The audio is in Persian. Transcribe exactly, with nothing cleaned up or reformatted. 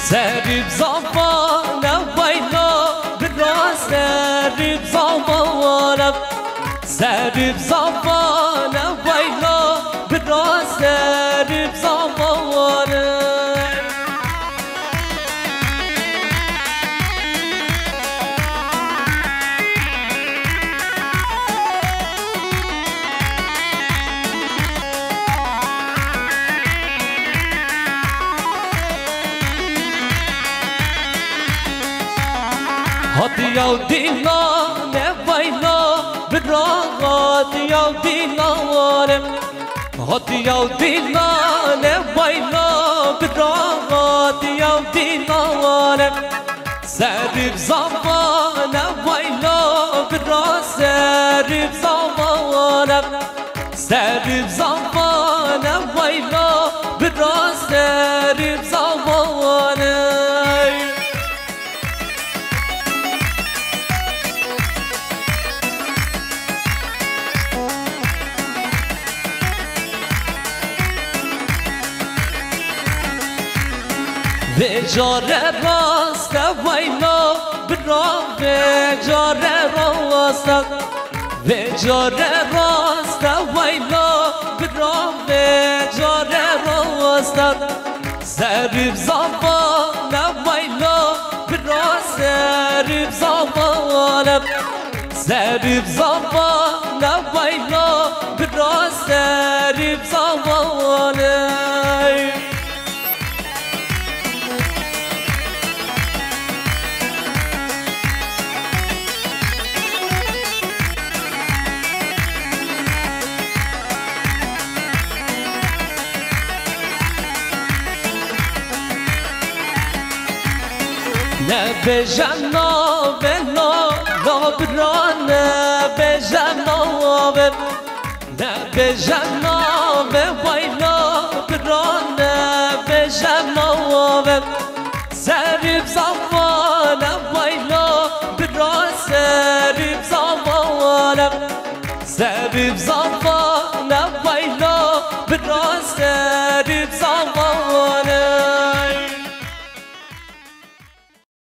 سرب زبانم ویلا براز سرب زبانم سرب زبانم ویلا براز سرب زبانم هاتیو دیلانه ویلا براغ هاتیو دیلانه هاتیو دیلانه ویلا براغ هاتیو دیلانه سرب زبانه ویلا براز سرب زبانه سرب زبانه ویلا براز سرب زبانه وجار راست ویلا برا وجار راست وجار راست ویلا برا وجار راست سرب زبان ویلا برا سرب زبان سرب زبان ویلا برا سرب زبان نبجم ناوه لا لابران نبجم ناوه نبجم ناوه ویلا بران نبجم ناوه سرب زبانم ویلا بران سرب زبانم سرب زبانم